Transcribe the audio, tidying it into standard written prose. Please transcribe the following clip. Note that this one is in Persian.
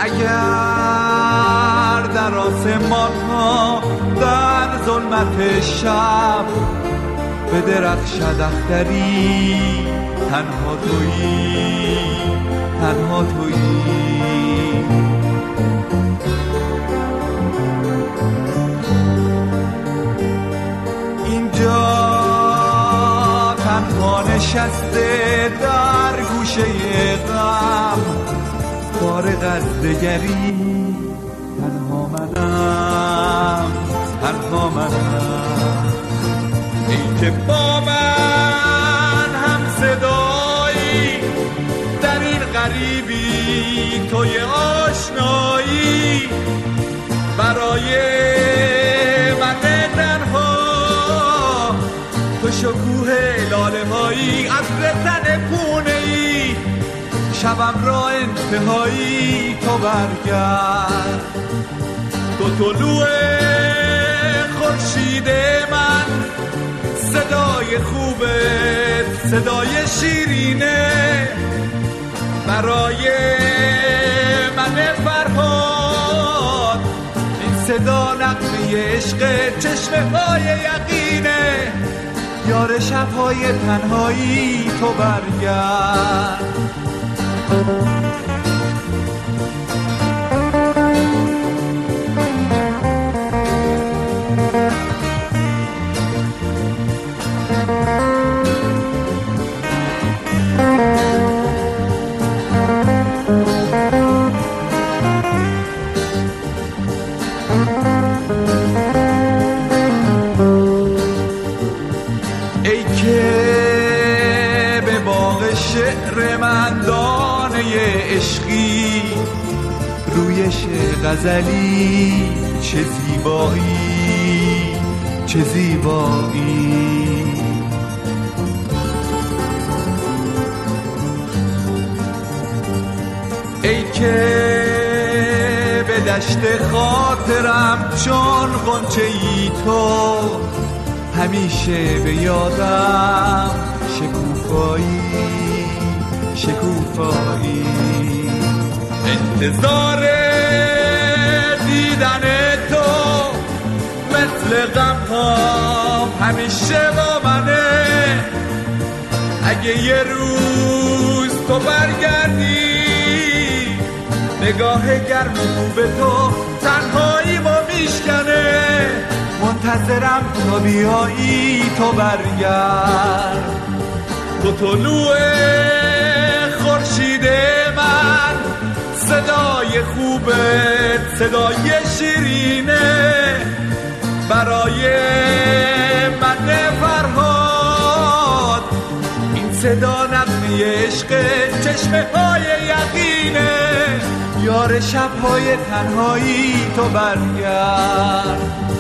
اگر در آسمان ها در ظلمت شب به درخشد اختری، تنها تویی، تنها تویی. اینجا تنها نشسته در گوشه غم، فارغ از دگری، تنها منم، تنها منم. ای که با من هم صدایی، در این غریبی توی آشنایی، برای من تنها تو شکوه لاله هایی، عطر تن پونه ای، شبم را انتهایی. تو برگرد، تو طلوع خورشید من، صدای خوبت صدای شیرینه، برای من فرهاد این صدا نغمه عشق، چشمه های یقینه. یار شب‌های تنهایی تو برگرد. ای که به باغ شعر من دانه عشقی، رویش غزلی، چه زیبایی، چه زیبایی. ای که به دشت خاطرم چون غنچه ای تو، همیشه به یادم شکوفایی، شکوفایی. انتظار دیدن تو مثل غم‌هام همیشه با منه. اگه یه روز تو برگردی، نگاه گرم به تو تنهایی ما میشکنه. منتظرم تا بیایی، تو برگرد، تو طلوع خورشید من، صدای خوبت صدای شیرینه، برای من فرهاد این صدا نغمه عشق، چشمه های یقینه. یار شب‌های تنهایی تو برگرد.